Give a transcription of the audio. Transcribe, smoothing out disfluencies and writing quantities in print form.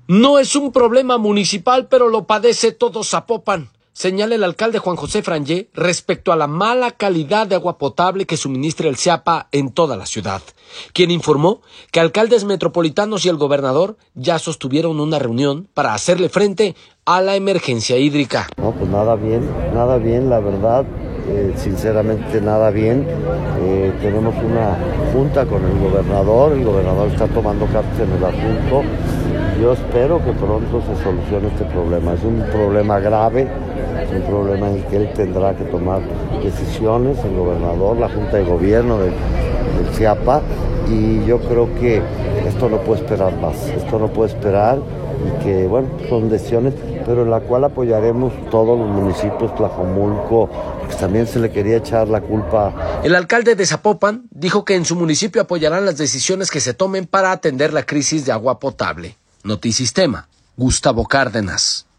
No es un problema municipal, pero lo padece todo Zapopan, señala el alcalde Juan José Frangé respecto a la mala calidad de agua potable que suministra el CIAPA en toda la ciudad, quien informó que alcaldes metropolitanos y el gobernador ya sostuvieron una reunión para hacerle frente a la emergencia hídrica. No, pues nada bien, la verdad, sinceramente nada bien. Tenemos una junta con el gobernador está tomando cartas en el asunto. Yo espero que pronto se solucione este problema. Es un problema grave, es un problema en el que él tendrá que tomar decisiones, el gobernador, la Junta de Gobierno del CIAPA, y yo creo que esto no puede esperar más, y que, bueno, son decisiones, pero en la cual apoyaremos todos los municipios, Tlajomulco, porque también se le quería echar la culpa. El alcalde de Zapopan dijo que en su municipio apoyarán las decisiones que se tomen para atender la crisis de agua potable. Notisistema, Gustavo Cárdenas.